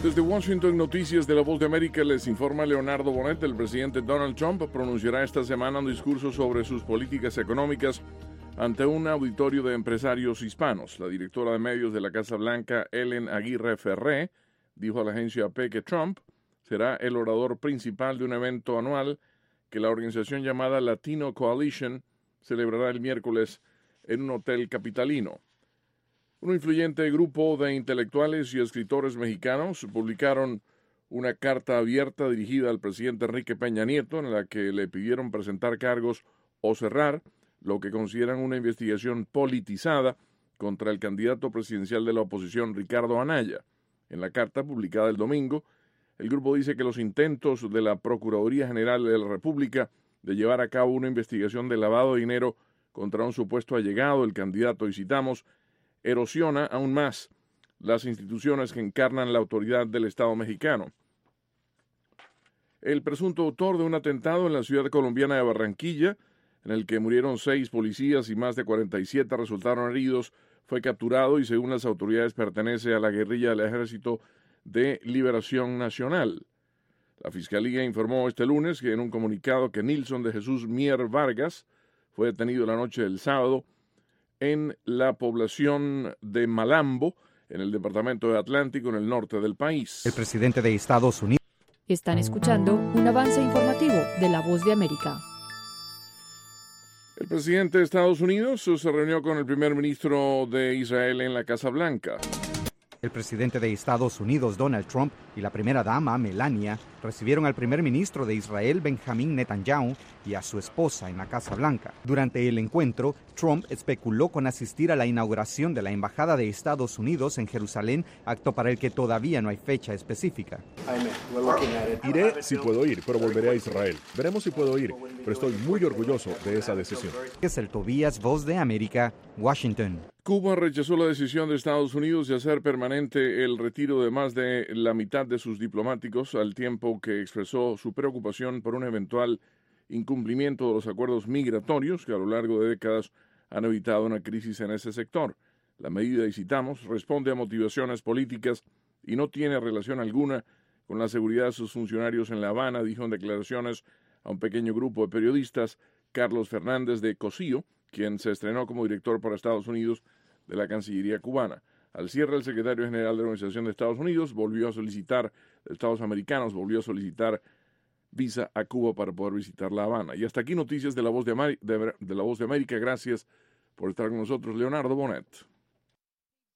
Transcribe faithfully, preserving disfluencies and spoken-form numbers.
Desde Washington, Noticias de la Voz de América, les informa Leonardo Bonet. El presidente Donald Trump pronunciará esta semana un discurso sobre sus políticas económicas ante un auditorio de empresarios hispanos. La directora de medios de la Casa Blanca, Ellen Aguirre Ferré, dijo a la agencia A P que Trump será el orador principal de un evento anual que la organización llamada Latino Coalition celebrará el miércoles en un hotel capitalino. Un influyente grupo de intelectuales y escritores mexicanos publicaron una carta abierta dirigida al presidente Enrique Peña Nieto en la que le pidieron presentar cargos o cerrar lo que consideran una investigación politizada contra el candidato presidencial de la oposición, Ricardo Anaya. En la carta publicada el domingo, el grupo dice que los intentos de la Procuraduría General de la República de llevar a cabo una investigación de lavado de dinero contra un supuesto allegado del candidato, y citamos, erosiona aún más las instituciones que encarnan la autoridad del Estado mexicano. El presunto autor de un atentado en la ciudad colombiana de Barranquilla, en el que murieron seis policías y más de cuarenta y siete resultaron heridos, fue capturado y, según las autoridades, pertenece a la guerrilla del Ejército de Liberación Nacional. La Fiscalía informó este lunes que en un comunicado que Nilson de Jesús Mier Vargas fue detenido la noche del sábado en la población de Malambo, en el departamento de Atlántico, en el norte del país. El presidente de Estados Unidos. Están escuchando un avance informativo de La Voz de América. El presidente de Estados Unidos se reunió con el primer ministro de Israel en la Casa Blanca. El presidente de Estados Unidos, Donald Trump, y la primera dama, Melania, recibieron al primer ministro de Israel, Benjamín Netanyahu, y a su esposa en la Casa Blanca. Durante el encuentro, Trump especuló con asistir a la inauguración de la Embajada de Estados Unidos en Jerusalén, acto para el que todavía no hay fecha específica. Iré si puedo ir, pero volveré a Israel. Veremos si puedo ir, pero estoy muy orgulloso de esa decisión. Es el Tobías, Voz de América, Washington. Cuba rechazó la decisión de Estados Unidos de hacer permanente el retiro de más de la mitad de sus diplomáticos, al tiempo que expresó su preocupación por un eventual incumplimiento de los acuerdos migratorios que a lo largo de décadas han evitado una crisis en ese sector. La medida, y citamos, responde a motivaciones políticas y no tiene relación alguna con la seguridad de sus funcionarios en La Habana, dijo en declaraciones a un pequeño grupo de periodistas Carlos Fernández de Cosío, quien se estrenó como director para Estados Unidos de la Cancillería cubana. Al cierre, el secretario general de la Organización de Estados Unidos volvió a solicitar, de Estados Americanos, volvió a solicitar visa a Cuba para poder visitar La Habana. Y hasta aquí noticias de la Voz de, Ameri- de, de la Voz de América. Gracias por estar con nosotros, Leonardo Bonet.